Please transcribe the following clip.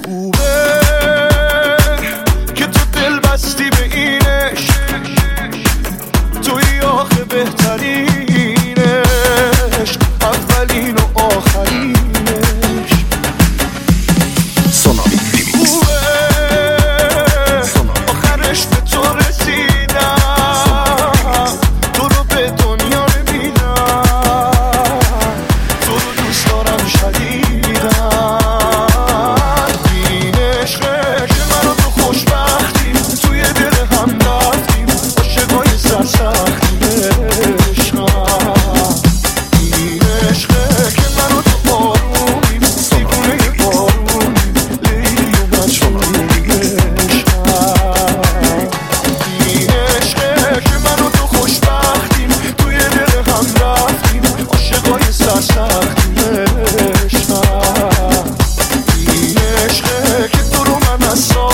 خوبه که تو دل بستی به اینش، توی آخه بهترینش، اولین و آخرینش. سونامی ریمیکس. خوبه آخرش به تو رسیدم، تو رو به دنیا نمیدم، تو رو دوست دارم شدیدم. این عشقه که من و تو خوشبختیم، توی دل هم رفتیم، عاشقای سرسختیم. عشقم این عشقه که من و تو آرومیم، دیوونه بارونیم، لیلی و مجنونیم. عشقم این عشقه که من و تو خوشبختیم، توی دل هم رفتیم، عاشقای سرسختیم. عشقم این عشقه که تو رو من از